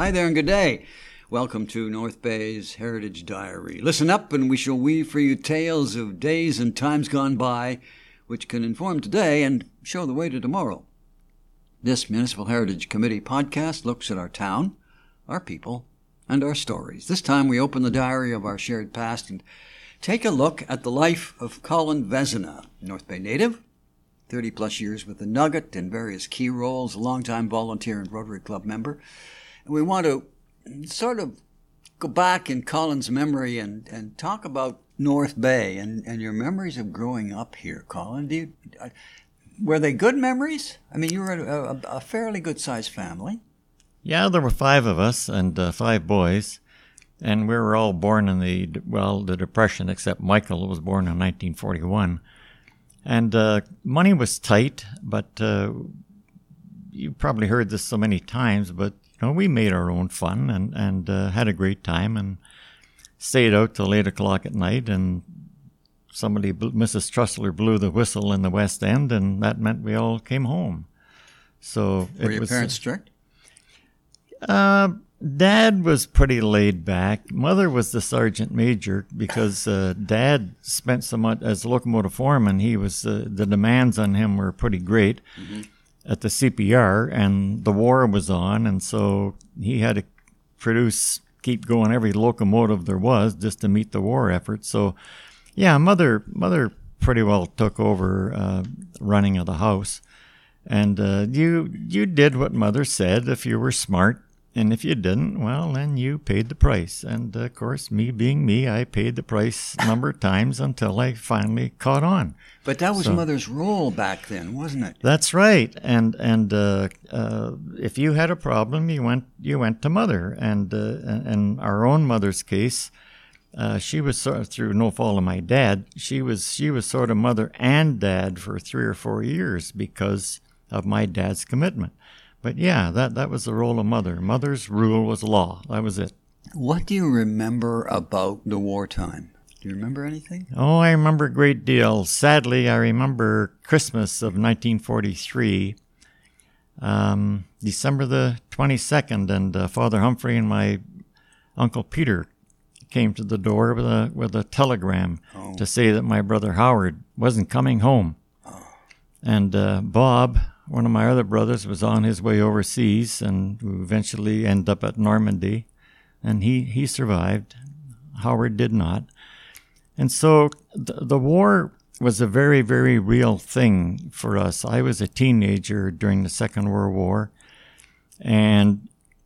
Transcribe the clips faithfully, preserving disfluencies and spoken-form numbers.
Hi there and good day. Welcome to North Bay's Heritage Diary. Listen up and we shall weave for you tales of days and times gone by which can inform today and show the way to tomorrow. This Municipal Heritage Committee podcast looks at our town, our people, and our stories. This time we open the diary of our shared past and take a look at the life of Colin Vezina, North Bay native, thirty plus years with the Nugget in various key roles, a longtime volunteer and Rotary Club member. And we want to sort of go back in Colin's memory and, and talk about North Bay and, and your memories of growing up here, Colin. Do you, uh, were they good memories? I mean, you were a, a, a fairly good-sized family. Yeah, there were five of us and uh, five boys, and we were all born in the, well, the Depression, except Michael was born in nineteen forty-one. And uh, money was tight, but uh, you probably heard this so many times, but you know, we made our own fun and, and uh, had a great time and stayed out till eight o'clock at night, and somebody, Missus Trussler, blew the whistle in the West End, and that meant we all came home. So Were it your was, parents strict? Uh, Dad was pretty laid back. Mother was the sergeant major because uh, Dad spent so much as locomotive foreman. He was uh, the demands on him were pretty great. Mm-hmm. At the C P R, and the war was on, and so he had to produce, keep going every locomotive there was just to meet the war effort. So, yeah, mother mother pretty well took over uh, running of the house, and uh, you you did what mother said if you were smart, and if you didn't, well, then you paid the price. And uh, of course, me being me, I paid the price a number of times until I finally caught on. But that was so, mother's role back then, wasn't it? That's right. And and uh, uh, if you had a problem, you went you went to mother. And uh, in our own mother's case, uh, she was sort of, through no fault of my dad, she was she was sort of mother and dad for three or four years because of my dad's commitment. But yeah, that, that was the role of mother. Mother's rule was law. That was it. What do you remember about the wartime? Do you remember anything? Oh, I remember a great deal. Sadly, I remember Christmas of nineteen forty-three, um, December the twenty-second, and uh, Father Humphrey and my Uncle Peter came to the door with a with a telegram oh. to say that my brother Howard wasn't coming home. Oh. And uh, Bob, one of my other brothers, was on his way overseas and eventually ended up at Normandy, and he, he survived. Howard did not. And so th- the war was a very, very real thing for us. I was a teenager during the Second World War, and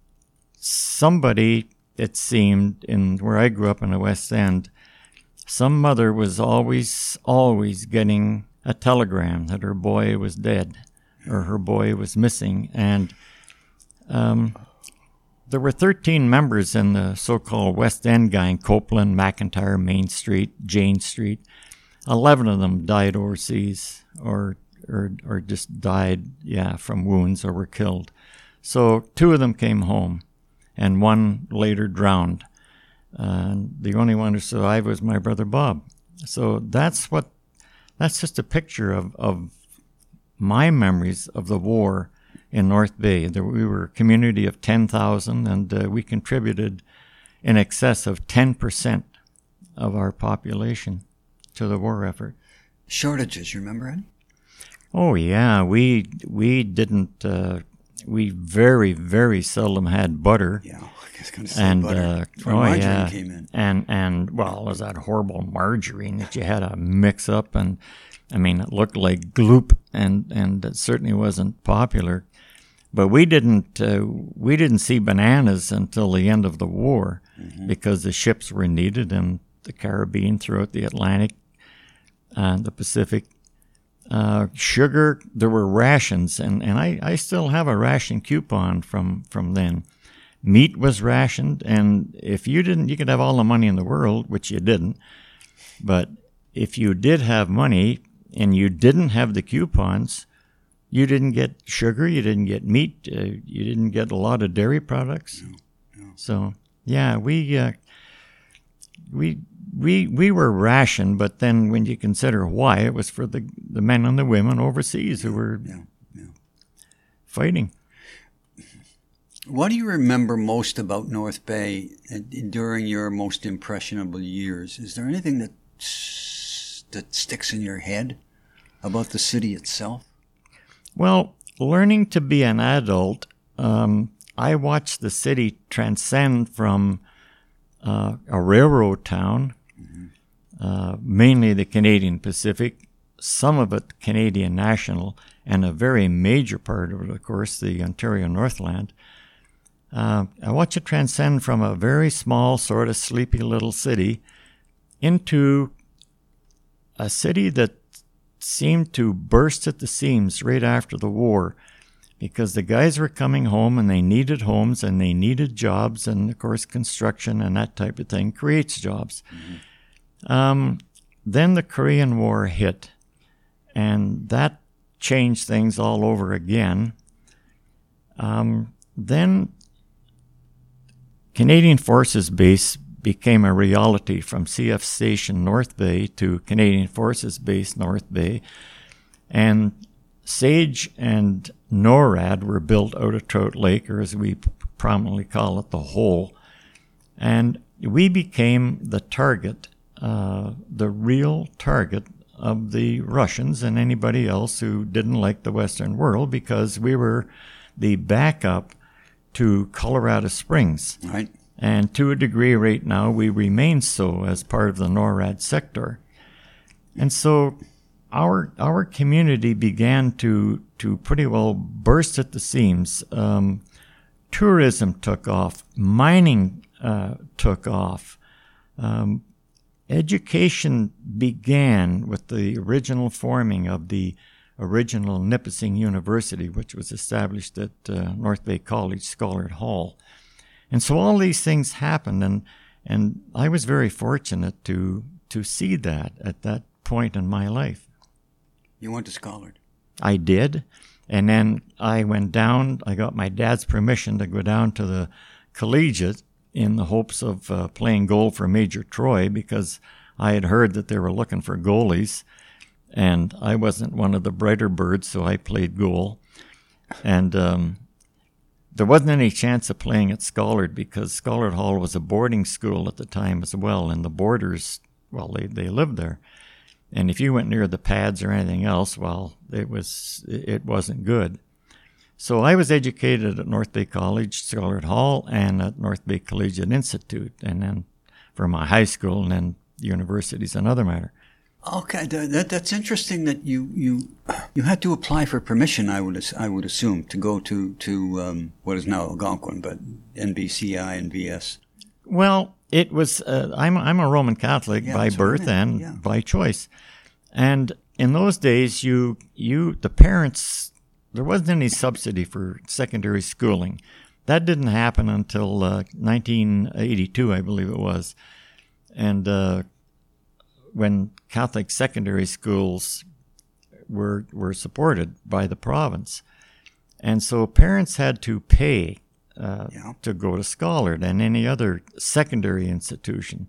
somebody, it seemed, in where I grew up in the West End, some mother was always, always getting a telegram that her boy was dead or her boy was missing. And um, there were thirteen members in the so-called West End gang: Copeland, McIntyre, Main Street, Jane Street. Eleven of them died overseas or or or just died, yeah, from wounds or were killed. So two of them came home, and one later drowned. Uh, the only one who survived was my brother Bob. So that's what, that's just a picture of, of my memories of the war in North Bay. There, we were a community of ten thousand, and uh, we contributed in excess of ten percent of our population to the war effort. Shortages, you remember any? Oh, yeah. We we didn't, uh, we very, very seldom had butter. Yeah, I was going to say and, butter. Uh, That's where oh, margarine yeah. came in. And, and, well, it was that horrible margarine that you had to mix up, and I mean, it looked like gloop, and, and it certainly wasn't popular. But we didn't uh, we didn't see bananas until the end of the war, mm-hmm. because the ships were needed in the Caribbean, throughout the Atlantic, and the Pacific. Uh, sugar, there were rations, and, and I, I still have a ration coupon from, from then. Meat was rationed, and if you didn't, you could have all the money in the world, which you didn't. But if you did have money and you didn't have the coupons, you didn't get sugar, you didn't get meat, uh, you didn't get a lot of dairy products. No, no. So, yeah, we uh, we we we were rationed, but then when you consider why, it was for the the men and the women overseas who were yeah, yeah. fighting. What do you remember most about North Bay during your most impressionable years? Is there anything that that sticks in your head about the city itself? Well, learning to be an adult, um, I watched the city transcend from uh, a railroad town, mm-hmm. uh, mainly the Canadian Pacific, some of it Canadian National, and a very major part of it, of course, the Ontario Northland. Uh, I watched it transcend from a very small, sort of sleepy little city into a city that seemed to burst at the seams right after the war, because the guys were coming home and they needed homes and they needed jobs, and of course construction and that type of thing creates jobs. Mm-hmm. Um, then the Korean War hit, and that changed things all over again. Um, then Canadian Forces Base became a reality from C F Station North Bay to Canadian Forces Base North Bay. And SAGE and NORAD were built out of Trout Lake, or as we prominently call it, the Hole. And we became the target, uh, the real target of the Russians and anybody else who didn't like the Western world, because we were the backup to Colorado Springs. Right. And to a degree right now, we remain so as part of the NORAD sector. And so our our community began to, to pretty well burst at the seams. Um, tourism took off. Mining uh, took off. Um, education began with the original forming of the original Nipissing University, which was established at uh, North Bay College, Schollard Hall. And so all these things happened, and and I was very fortunate to to see that at that point in my life. You went to Schollard? I did, and then I went down. I got my dad's permission to go down to the collegiate in the hopes of uh, playing goal for Major Troy, because I had heard that they were looking for goalies, and I wasn't one of the brighter birds, so I played goal. And um, there wasn't any chance of playing at Schollard, because Schollard Hall was a boarding school at the time as well, and the boarders, well, they, they lived there. And if you went near the pads or anything else, well, it was it wasn't good. So I was educated at North Bay College, Schollard Hall, and at North Bay Collegiate Institute, and then for my high school, and then university's another matter. Okay, that, that's interesting that you, you you had to apply for permission, I would I would assume, to go to, to um, what is now Algonquin, but N B C I and V S. Well, it was, uh, I'm, I'm a Roman Catholic yeah, by birth and yeah. by choice. And in those days, you you the parents, there wasn't any subsidy for secondary schooling. That didn't happen until uh, nineteen eighty-two, I believe it was. And uh, when Catholic secondary schools were were supported by the province. And so parents had to pay uh, yeah. to go to Schollard and any other secondary institution.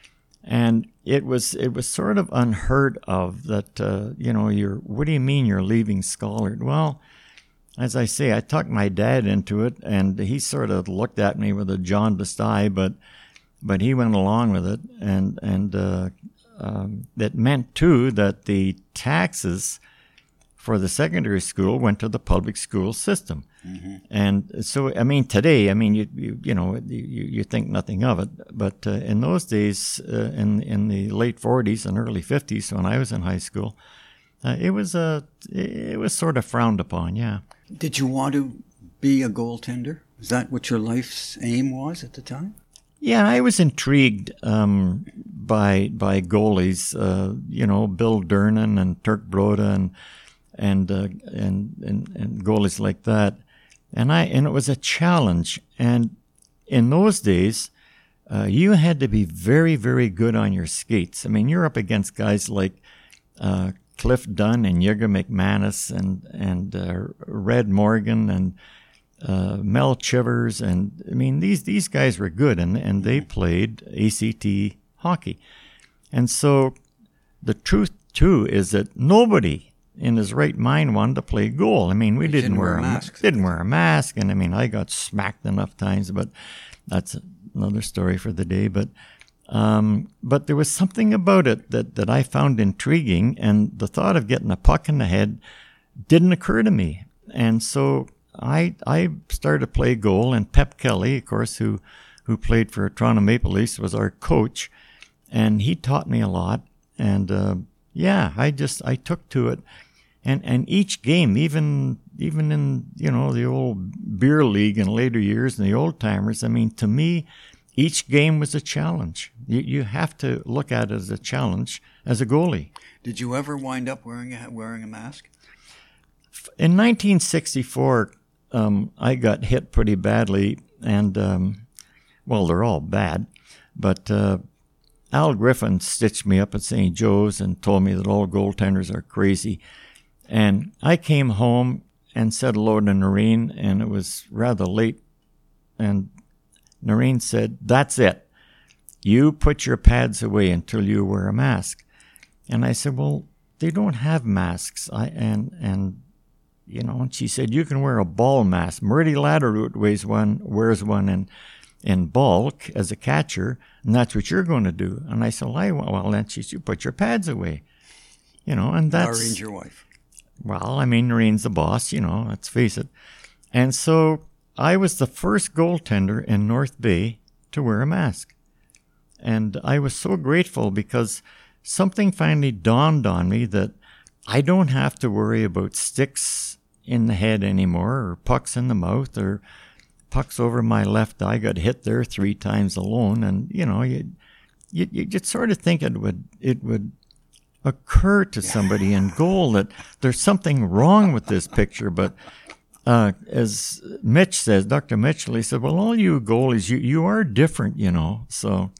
And it was it was sort of unheard of that, uh, you know, you're, what do you mean you're leaving Schollard? Well, as I say, I talked my dad into it, and he sort of looked at me with a jaundiced eye, but but he went along with it, and, and uh, um, that meant, too, that the taxes for the secondary school went to the public school system. Mm-hmm. And so, I mean, today, I mean, you you, you know, you, you think nothing of it. But uh, in those days, uh, in in the late forties and early fifties, when I was in high school, uh, it was a it was sort of frowned upon. Yeah. Did you want to be a goaltender? Is that what your life's aim was at the time? Yeah, I was intrigued um, by by goalies. Uh, you know, Bill Durnan and Turk Broda and and, uh, and and and goalies like that. And I and it was a challenge. And in those days, uh, you had to be very, very good on your skates. I mean, you're up against guys like uh, Cliff Dunn and Jürgen McManus and and uh, Red Morgan and uh, Mel Chivers. And I mean, these these guys were good, and and they played A C T hockey. And so the truth too is that nobody in his right mind wanted to play goal. I mean, we He didn't, didn't wear wear a masks. didn't wear a mask, and I mean, I got smacked enough times, but that's another story for the day. But um, but there was something about it that that I found intriguing, and the thought of getting a puck in the head didn't occur to me, and so I I started to play goal, and Pep Kelly, of course, who who played for Toronto Maple Leafs, was our coach, and he taught me a lot. And uh, yeah, I just I took to it, and and each game, even even in you know the old beer league in later years and the old timers, I mean, to me, each game was a challenge. You you have to look at it as a challenge as a goalie. Did you ever wind up wearing a wearing a mask? In nineteen sixty-four, um, I got hit pretty badly, and um, well, they're all bad, but. Uh, Al Griffin stitched me up at Saint Joe's and told me that all goaltenders are crazy. And I came home and said hello to Noreen, and it was rather late. And Noreen said, "That's it. You put your pads away until you wear a mask." And I said, "Well, they don't have masks." I and and you know, and she said, "You can wear a ball mask. Murray Latterroot wears one, wears one, and in bulk as a catcher, and that's what you're going to do." And I said, well, I, well then she said, "You put your pads away." You know, and that's... Noreen's your wife. Well, I mean, Noreen's the boss, you know, let's face it. And so I was the first goaltender in North Bay to wear a mask. And I was so grateful because something finally dawned on me that I don't have to worry about sticks in the head anymore, or pucks in the mouth, or pucks over my left eye. Got hit there three times alone, and you know, you you you just sort of think it would it would occur to somebody in goal that there's something wrong with this picture. But uh, as Mitch says, Doctor Mitchell, he said, "Well, all you goalies, you you are different, you know." So,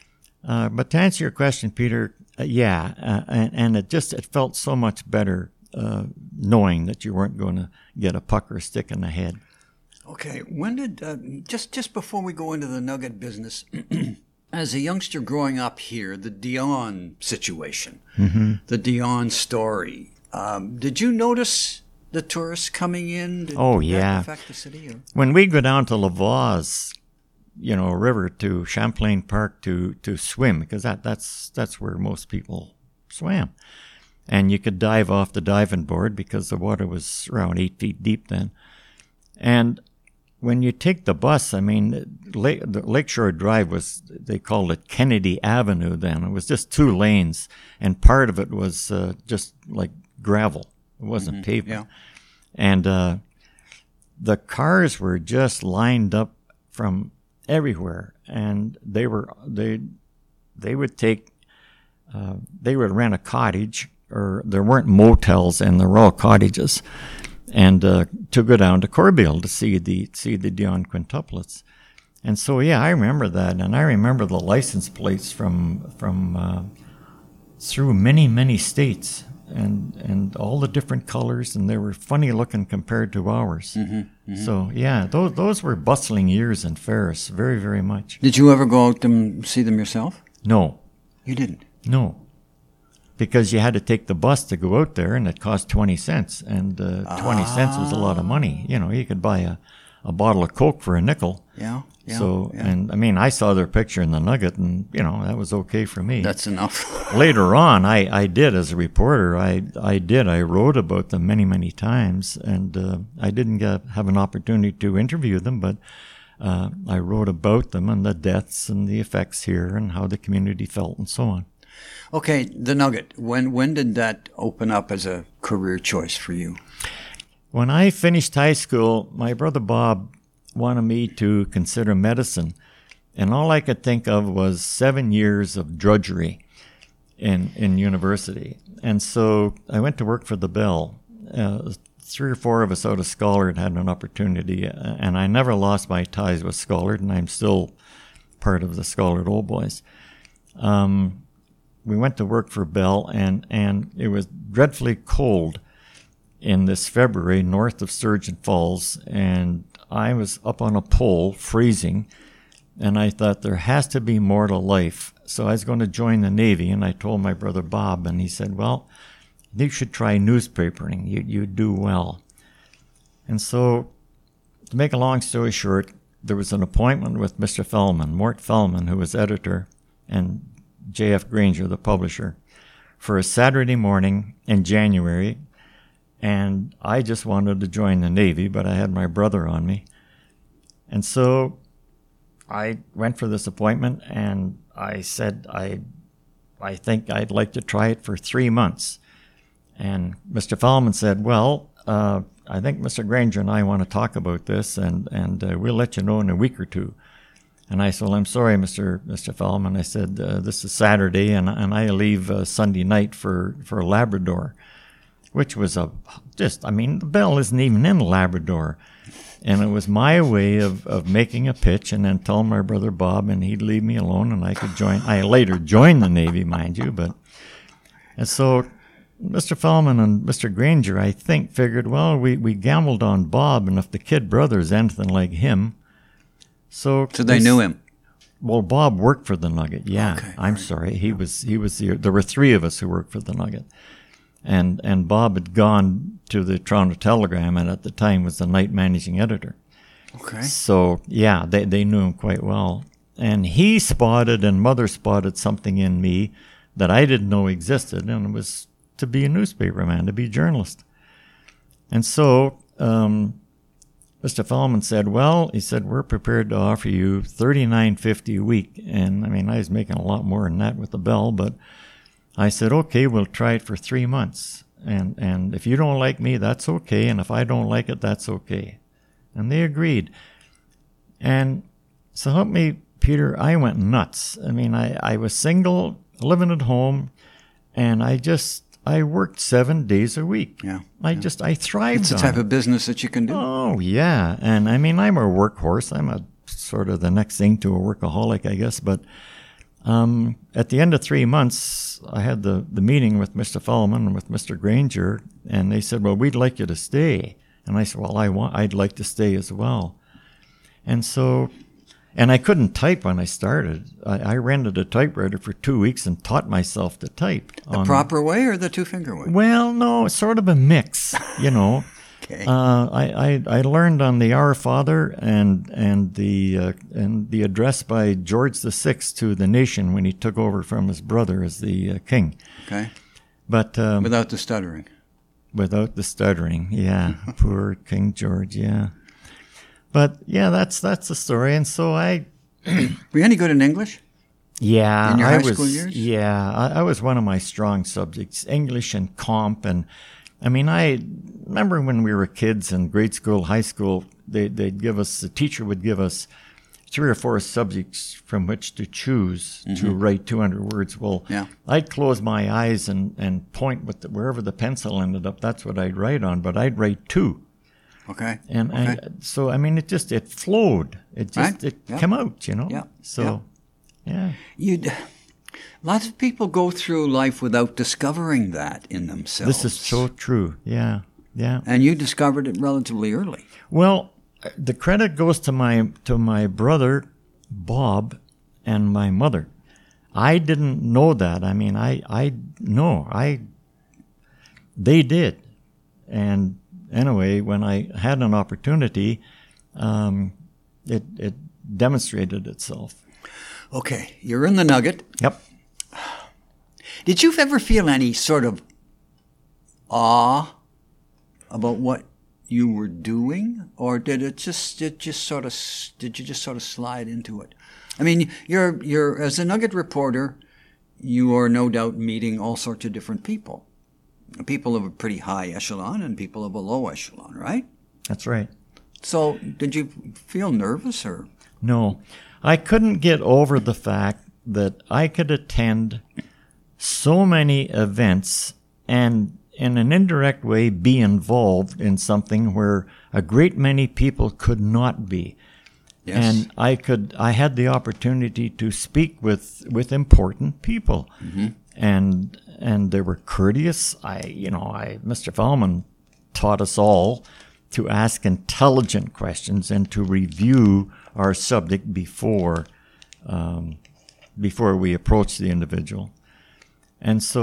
uh, but to answer your question, Peter, uh, yeah, uh, and and it just it felt so much better uh, knowing that you weren't going to get a puck or a stick in the head. Okay, when did, uh, just just before we go into the Nugget business, as a youngster growing up here, the Dion situation, mm-hmm. the Dion story, um, did you notice the tourists coming in? Did, oh, did yeah. that affect the city? Or? When we go down to Lavoie, you know, river to Champlain Park to, to swim, because that, that's that's where most people swam. And you could dive off the diving board because the water was around eight feet deep then. And when you take the bus, I mean, Lake, the Lakeshore Drive was, they called it Kennedy Avenue then. It was just two lanes, and part of it was uh, just like gravel. It wasn't Mm-hmm. pavement. Yeah. And uh, the cars were just lined up from everywhere, and they were they they would take uh, they would rent a cottage, or there weren't motels, and there were all cottages. And uh, to go down to Corbeil to see the see the Dion quintuplets, and so yeah, I remember that, and I remember the license plates from from uh, through many many states, and and all the different colors, and they were funny looking compared to ours. Mm-hmm, mm-hmm. So yeah, those those were bustling years in Ferris, very very much. Did you ever go out and see them yourself? No, You didn't. no. Because you had to take the bus to go out there, and it cost twenty cents, and uh, twenty ah. cents was a lot of money. You know, you could buy a, a bottle of Coke for a nickel. Yeah, yeah. So, yeah. and I mean, I saw their picture in the Nugget, and you know, that was okay for me. That's enough. Later on, I, I did as a reporter. I I did. I wrote about them many many times, and uh, I didn't get, have an opportunity to interview them, but uh, I wrote about them and the deaths and the effects here, and how the community felt, and so on. Okay, the Nugget. When when did that open up as a career choice for you? When I finished high school, my brother Bob wanted me to consider medicine, and all I could think of was seven years of drudgery in in university. And so I went to work for the Bell. Uh, three or four of us out of Schollard had an opportunity, and I never lost my ties with Schollard, and I'm still part of the Schollard Old Boys. Um, we went to work for Bell, and, and it was dreadfully cold in this February north of Sturgeon Falls, and I was up on a pole freezing, and I thought there has to be more to life. So I was going to join the Navy, and I told my brother Bob, and he said, well, you should try newspapering. You, you'd do well. And so, to make a long story short, there was an appointment with Mister Fellman, Mort Fellman, who was editor, and J F Granger, the publisher, for a Saturday morning in January. And I just wanted to join the Navy, but I had my brother on me. And so I went for this appointment, and I said, I I think I'd like to try it for three months. And Mister Fellman said, well, uh, I think Mister Granger and I want to talk about this, and, and uh, we'll let you know in a week or two. And I said, well, I'm sorry, Mister Mister Fellman. I said, uh, this is Saturday, and, and I leave uh, Sunday night for, for Labrador, which was a just, I mean, the Bell isn't even in Labrador. And it was my way of, of making a pitch and then telling my brother Bob, and he'd leave me alone, and I could join. I later joined the Navy, mind you. But and so Mister Fellman and Mister Granger, I think, figured, well, we, we gambled on Bob, and if the kid brother's anything like him. So So they this, knew him. Well, Bob worked for the Nugget, yeah. Okay, I'm right. sorry. He was, he was the, there were three of us who worked for the Nugget. And and Bob had gone to the Toronto Telegram, and at the time was the night managing editor. Okay. So, yeah, they, they knew him quite well. And he spotted and Mother spotted something in me that I didn't know existed, and it was to be a newspaperman, to be a journalist. And so um, Mister Fellman said, well, he said, we're prepared to offer you thirty-nine fifty a week. And, I mean, I was making a lot more than that with the Bell, but I said, okay, we'll try it for three months. And and if you don't like me, that's okay. And if I don't like it, that's okay. And they agreed. And so help me, Peter, I went nuts. I mean, I, I was single, living at home, and I just, I worked seven days a week. Yeah. I yeah. just, I thrived It's the on type it. of business that you can do. Oh, yeah. And I mean, I'm a workhorse. I'm a sort of the next thing to a workaholic, I guess. But Um, at the end of three months, I had the, the meeting with Mister Fellman and with Mister Granger, and they said, well, we'd like you to stay. And I said, well, I want, I'd like to stay as well. And so, and I couldn't type when I started. I, I rented a typewriter for two weeks and taught myself to type. The on, proper way or the two-finger way? Well, no, it's sort of a mix, you know. Okay. Uh, I, I I learned on the Our Father and and the uh, and the address by George the Sixth to the nation when he took over from his brother as the uh, king. Okay. But um, Without the stuttering. without the stuttering, yeah, poor King George, yeah. But yeah, that's that's the story. And so I, Were you any good in English? yeah, In your I high was, school years? yeah, I, I was one of my strong subjects, English and comp, and I mean, I remember when we were kids in grade school, high school, they, they'd give us, the teacher would give us three or four subjects from which to choose mm-hmm. to write two hundred words. Well, yeah. I'd close my eyes and, and point with the, wherever the pencil ended up, that's what I'd write on, but I'd write two. Okay. And okay. I, so, I mean, it just, it flowed. It just, right? it yep. came out, you know? Yeah. So, yep. yeah. You'd, lots of people go through life without discovering that in themselves. This is so true. Yeah. Yeah. And you discovered it relatively early. Well, the credit goes to my to my brother, Bob, and my mother. I didn't know that. I mean, I I no, I they did. And anyway, when I had an opportunity, um, it it demonstrated itself. Okay, you're in the Nugget. Yep. Did you ever feel any sort of awe about what you were doing, or did it just it just sort of did you just sort of slide into it? I mean, you're you're as a Nugget reporter, you are no doubt meeting all sorts of different people, people of a pretty high echelon and people of a low echelon, right? That's right. So, did you feel nervous or? No, I couldn't get over the fact that I could attend so many events and in an indirect way be involved in something where a great many people could not be. Yes. And I could, I had the opportunity to speak with, with important people. Mm-hmm. And, and they were courteous. I, you know, I, Mister Fellman taught us all to ask intelligent questions and to review our subject before, um, before we approach the individual. And so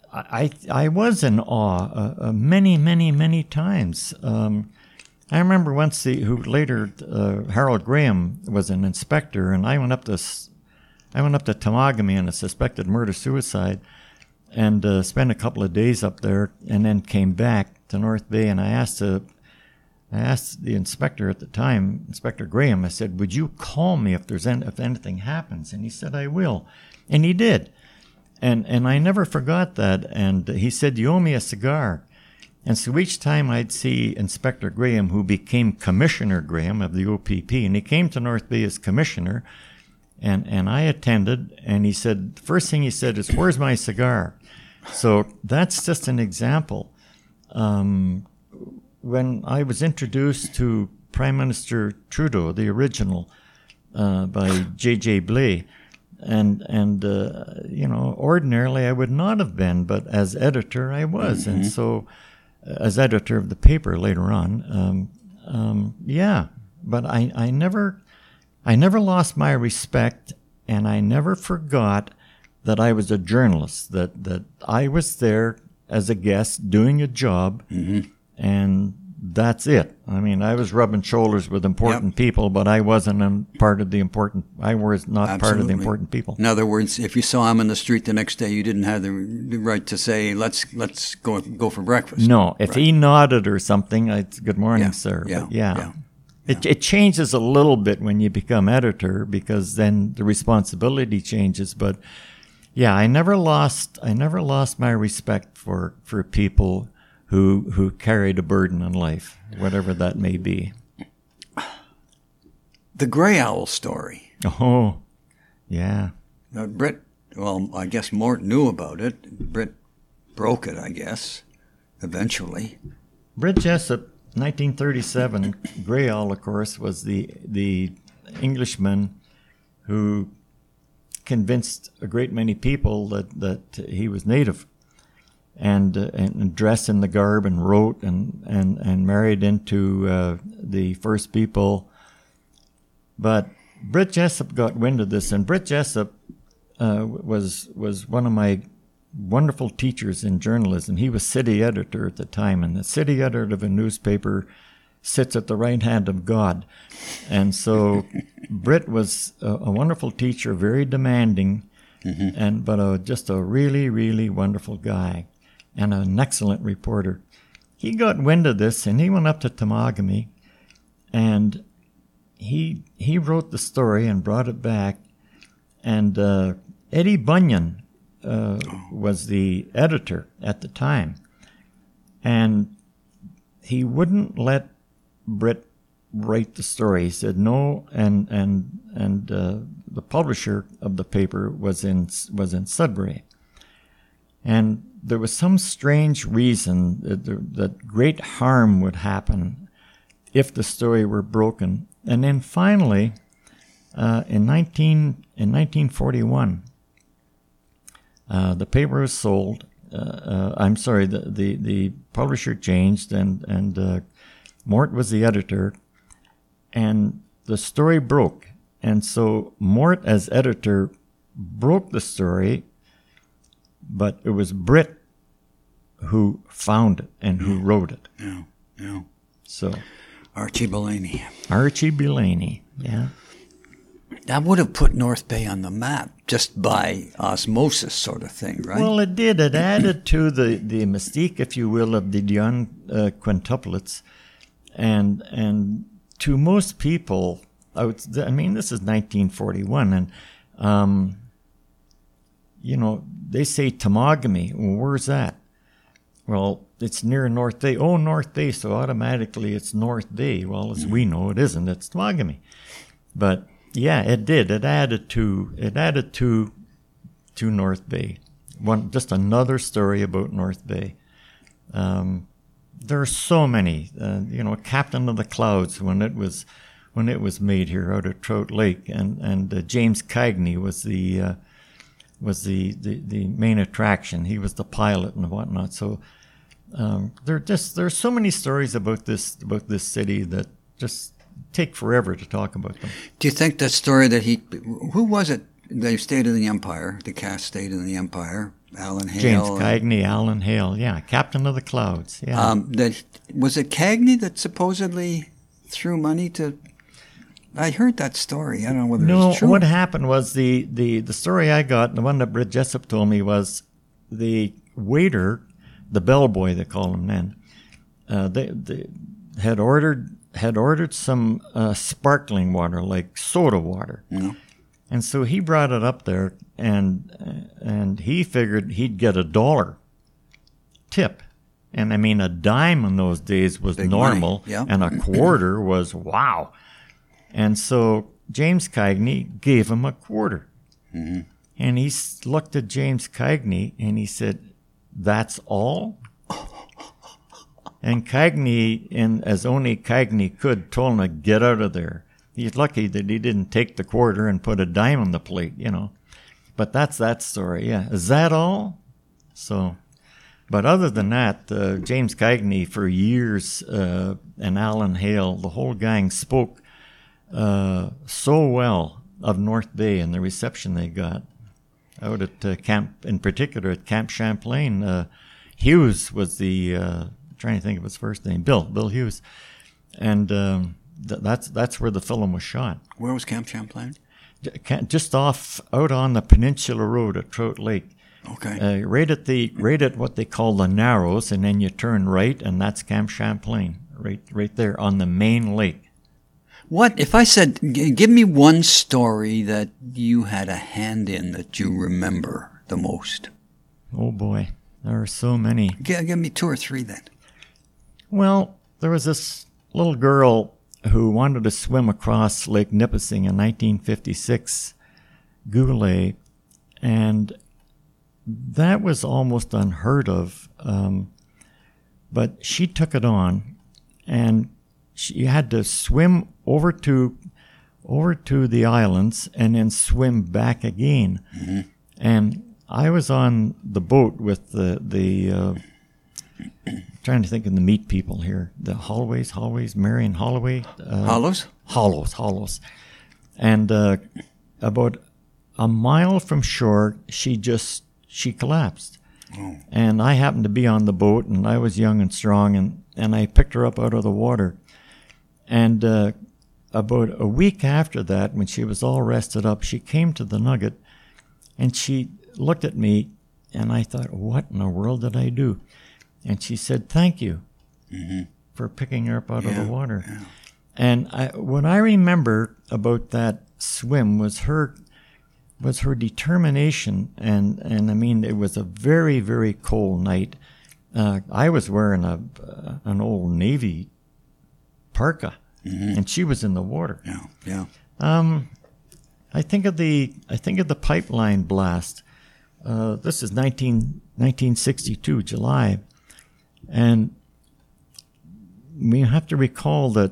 I I was in awe uh, uh, many, many, many times. Um, I remember once the who later uh, Harold Graham was an inspector, and I went up to I went up to Temagami on a suspected murder suicide, and uh, spent a couple of days up there, and then came back to North Bay, and I asked the I asked the inspector at the time, Inspector Graham. I said, "Would you call me if there's any, if anything happens?" And he said, "I will," and he did. And and I never forgot that. And he said, "You owe me a cigar." And so each time I'd see Inspector Graham, who became Commissioner Graham of the O P P, and he came to North Bay as commissioner, and, and I attended, and he said, the first thing he said is, "Where's my cigar?" So that's just an example. Um, when I was introduced to Prime Minister Trudeau, the original, uh, by J J Blais, And, and uh, you know, ordinarily I would not have been, but as editor I was. Mm-hmm. And so uh, as editor of the paper later on, um, um, yeah. But I, I never I never lost my respect, and I never forgot that I was a journalist, that, that I was there as a guest doing a job, mm-hmm. and that's it. I mean, I was rubbing shoulders with important yep. people, but I wasn't a part of the important, I was not Absolutely. part of the important people. In other words, if you saw him in the street the next day, you didn't have the right to say, let's let's go go for breakfast. No, if right. he nodded or something, it's good morning, yeah. sir. Yeah. But yeah. Yeah. It, it changes a little bit when you become editor, because then the responsibility changes. But yeah, I never lost, I never lost my respect for, for people who who carried a burden in life, whatever that may be. The Grey Owl story. Oh, yeah. Now, Britt, well, I guess Mort knew about it. Britt broke it, I guess, eventually. Britt Jessup, nineteen thirty-seven, Grey Owl, of course, was the the Englishman who convinced a great many people that, that he was native. And, uh, and dressed in the garb and wrote and, and, and married into uh, the first people. But Britt Jessup got wind of this, and Britt Jessup uh, was was one of my wonderful teachers in journalism. He was city editor at the time, and the city editor of a newspaper sits at the right hand of God. And so Britt was a, a wonderful teacher, very demanding, mm-hmm. and but a, just a really, really wonderful guy. And an excellent reporter. He got wind of this, and he went up to Temagami, and he he wrote the story and brought it back. And uh, Eddie Bunyan uh, was the editor at the time, and he wouldn't let Britt write the story. He said no, and and and uh, the publisher of the paper was in was in Sudbury, and there was some strange reason that, that great harm would happen if the story were broken. And then finally, uh, in nineteen in nineteen forty-one, uh, the paper was sold. Uh, uh, I'm sorry, the, the, the publisher changed, and and uh, Mort was the editor, and the story broke. And so Mort, as editor, broke the story. But it was Britt who found it and who wrote it. Yeah, yeah. So, Archie Bellany. Archie Bellany, yeah. That would have put North Bay on the map just by osmosis, sort of thing, right? Well, it did. It added to the, the mystique, if you will, of the Dionne uh, quintuplets, and and to most people, I would. I mean, this is nineteen forty-one, and. Um, You know, they say Temagami. Well, where's that? Well, it's near North Bay. Oh, North Bay, so automatically it's North Bay. Well, as we know, it isn't. It's Temagami. But yeah, it did. It added to it added to to North Bay. One just another story about North Bay. Um, there are so many. Uh, you know, Captain of the Clouds when it was when it was made here out of Trout Lake, and and uh, James Cagney was the uh, was the, the, the main attraction. He was the pilot and whatnot. So um, there just there's so many stories about this about this city that just take forever to talk about them. Do you think that story that he, who was it they stayed in the Empire. The cast stayed in the Empire. Alan Hale. James Cagney, Alan Hale, yeah, Captain of the Clouds, yeah. Um, that was it. Cagney that supposedly threw money to. I heard that story. I don't know whether no, it's true. What happened was the, the, the story I got, the one that Britt Jessup told me, was the waiter, the bellboy they call him then, uh, they, they had ordered had ordered some uh, sparkling water, like soda water. Yeah. And so he brought it up there, and and he figured he'd get a dollar tip. And I mean, a dime in those days was Big normal, money. Yeah. and a quarter was wow. And so James Cagney gave him a quarter. Mm-hmm. And he s- looked at James Cagney, and he said, "That's all?" And Cagney, and as only Cagney could, told him to get out of there. He's lucky that he didn't take the quarter and put a dime on the plate, you know. But that's that story, yeah. Is that all? So, but other than that, uh, James Cagney for years, uh, and Alan Hale, the whole gang spoke uh, so well of North Bay and the reception they got out at uh, camp, in particular at Camp Champlain. Uh, Hughes was the, uh, trying to think of his first name, Bill, Bill Hughes. And um, th- that's that's where the film was shot. Where was Camp Champlain? Just off, out on the Peninsula Road at Trout Lake. Okay. Uh, right at the, right at what they call the Narrows, and then you turn right, and that's Camp Champlain, right, right there on the main lake. What if I said, g- give me one story that you had a hand in that you remember the most? Oh boy, there are so many. G- give me two or three then. Well, there was this little girl who wanted to swim across Lake Nipissing in nineteen fifty-six, Goulet, and that was almost unheard of. Um, but she took it on, and she had to swim over to over to the islands and then swim back again. Mm-hmm. And I was on the boat with the the. Uh, trying to think of the meat people here. The Holloways, Holloways, Marion Holloway. Uh, Hollows? Hollows, Hollows. And uh, about a mile from shore, she just, she collapsed. Oh. And I happened to be on the boat, and I was young and strong, and, and I picked her up out of the water. And uh, about a week after that, when she was all rested up, she came to the Nugget, and she looked at me, and I thought, what in the world did I do? And she said, thank you mm-hmm. for picking her up out yeah, of the water. Yeah. And I, what I remember about that swim was her was her determination. And, and I mean, it was a very, very cold night. Uh, I was wearing a uh, an old Navy parka, mm-hmm. and she was in the water. Yeah, yeah. Um, I think of the I think of the pipeline blast. Uh, this is nineteen, nineteen sixty-two, July. And we have to recall that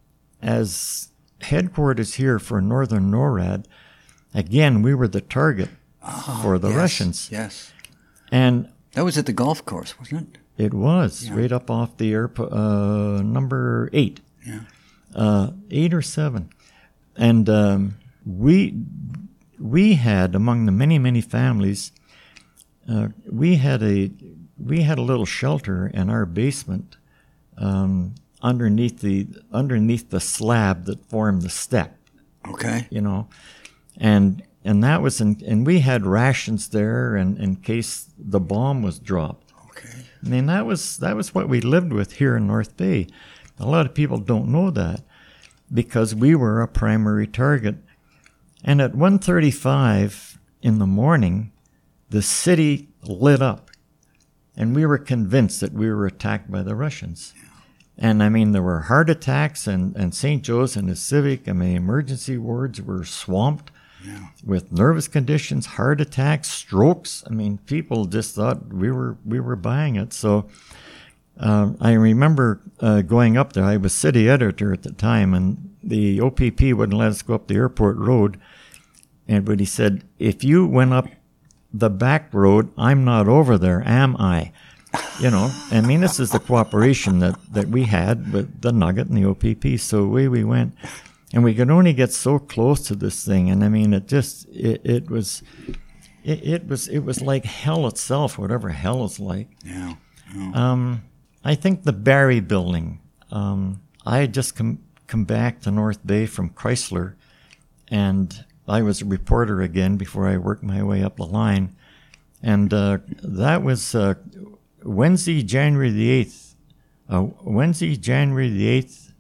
as headquarters here for Northern NORAD, again, we were the target oh, for the yes, Russians. Yes. And that was at the golf course, wasn't it? It was, yeah. Right up off the airport, uh, number eight. Yeah. Uh, eight or seven. And um, we we had, among the many, many families, uh, we had a... We had a little shelter in our basement um, underneath the underneath the slab that formed the step. Okay. You know, and and that was in, and we had rations there in, in case the bomb was dropped. Okay. I mean, that was that was what we lived with here in North Bay. A lot of people don't know that because we were a primary target. And at one thirty-five in the morning, the city lit up. And we were convinced that we were attacked by the Russians. Yeah. And, I mean, there were heart attacks, and, and Saint Joe's and the Civic, I mean, emergency wards were swamped yeah. with nervous conditions, heart attacks, strokes. I mean, people just thought we were we were buying it. So uh, I remember uh, going up there. I was city editor at the time, and the O P P wouldn't let us go up the airport road. And but he said, if you went up the back road, I'm not over there, am I? You know, I mean, this is the cooperation that, that we had with the Nugget and the O P P, so away we went. and we could only get so close to this thing. And I mean, it just it, it was it, it was it was like hell itself, whatever hell is like. Yeah. yeah. Um, I think the Barrie Building. Um, I had just come come back to North Bay from Chrysler, and I was a reporter again before I worked my way up the line. And uh, that was uh, Wednesday, January the eighth. Uh, Wednesday, January the eighth,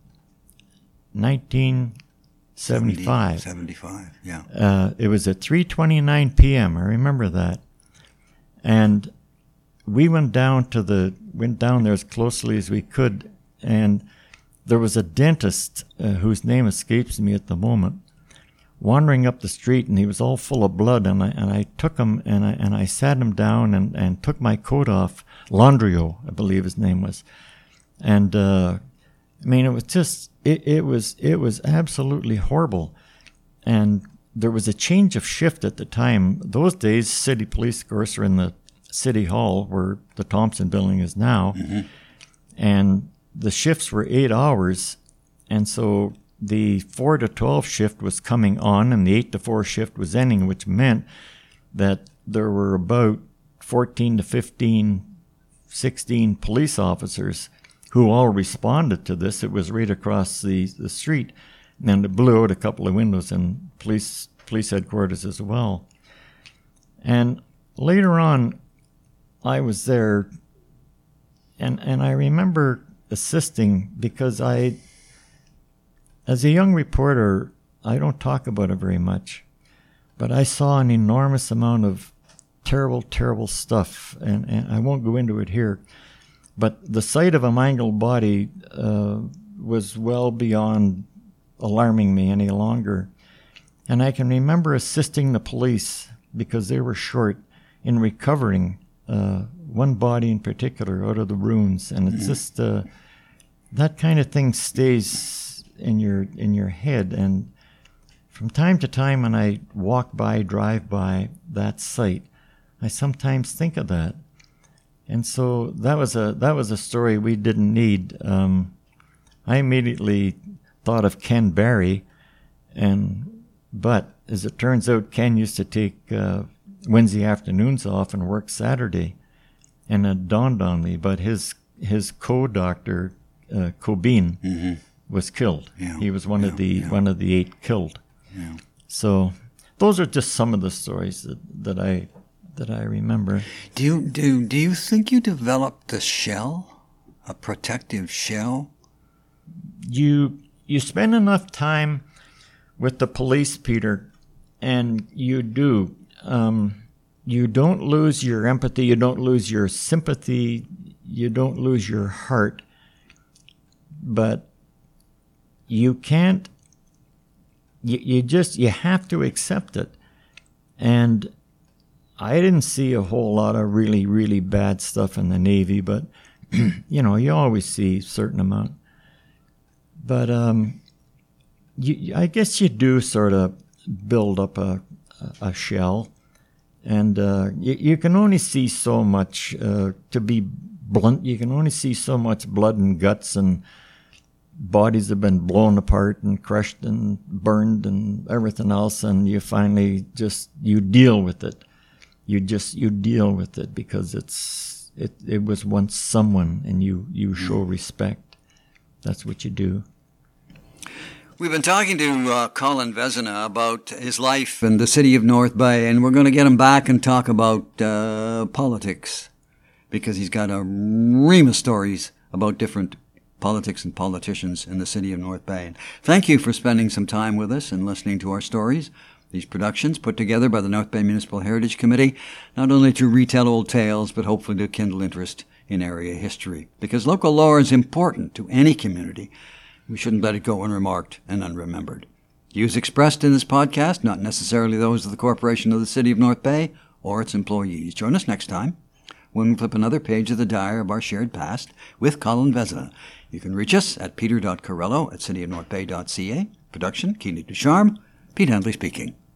nineteen seventy-five. seventy-five, yeah. Uh, it was at three twenty-nine p.m. I remember that. And we went down to the went down there as closely as we could, and there was a dentist uh, whose name escapes me at the moment, wandering up the street, and he was all full of blood. And I and I took him and I and I sat him down and, and took my coat off. Landrio, I believe his name was, and uh, I mean it was just it, it was it was absolutely horrible. And there was a change of shift at the time. Those days, city police, of course, are in the city hall where the Thompson Building is now, mm-hmm. and the shifts were eight hours, and so the four to twelve shift was coming on, and the eight to four shift was ending, which meant that there were about fourteen to fifteen, sixteen police officers who all responded to this. It was right across the, the street, and it blew out a couple of windows in police police headquarters as well. And later on, I was there, and and I remember assisting because I, as a young reporter, I don't talk about it very much, but I saw an enormous amount of terrible, terrible stuff, and, and I won't go into it here, but the sight of a mangled body uh, was well beyond alarming me any longer. And I can remember assisting the police, because they were short, in recovering uh, one body in particular out of the ruins. And it's just uh, that kind of thing stays in your in your head. And from time to time, when I walk by, drive by that site, I sometimes think of that. And so that was a that was a story we didn't need. Um, I immediately thought of Ken Barrie, and but as it turns out, Ken used to take uh, Wednesday afternoons off and work Saturday, and it dawned on me. But his his co-doctor, uh, Cobine, mm-hmm. was killed. Yeah. He was one yeah. of the yeah. one of the eight killed. Yeah. So those are just some of the stories that, that I that I remember. Do you do do you think you developed a shell, a protective shell? You you spend enough time with the police, Peter, and you do. Um, you don't lose your empathy. You don't lose your sympathy. You don't lose your heart. But you can't. You, you just you have to accept it. And I didn't see a whole lot of really really bad stuff in the Navy, but you know you always see a certain amount. But um, you, I guess you do sort of build up a, a shell, and uh, you, you can only see so much. Uh, to be blunt, you can only see so much blood and guts, and bodies have been blown apart and crushed and burned and everything else, and you finally just you deal with it. You just you deal with it because it's it it was once someone, and you you show respect. That's what you do. We've been talking to uh, Colin Vezina about his life in the city of North Bay, and we're going to get him back and talk about uh, politics, because he's got a ream of stories about different politics and politicians in the city of North Bay. And thank you for spending some time with us and listening to our stories. These productions put together by the North Bay Municipal Heritage Committee, not only to retell old tales, but hopefully to kindle interest in area history. Because local lore is important to any community. We shouldn't let it go unremarked and unremembered. Views expressed in this podcast, not necessarily those of the Corporation of the City of North Bay or its employees. Join us next time when we flip another page of the diary of our shared past with Colin Vezina. You can reach us at peter dot corello at city of north bay dot c a. Production, Keely Ducharme. Pete Handley speaking.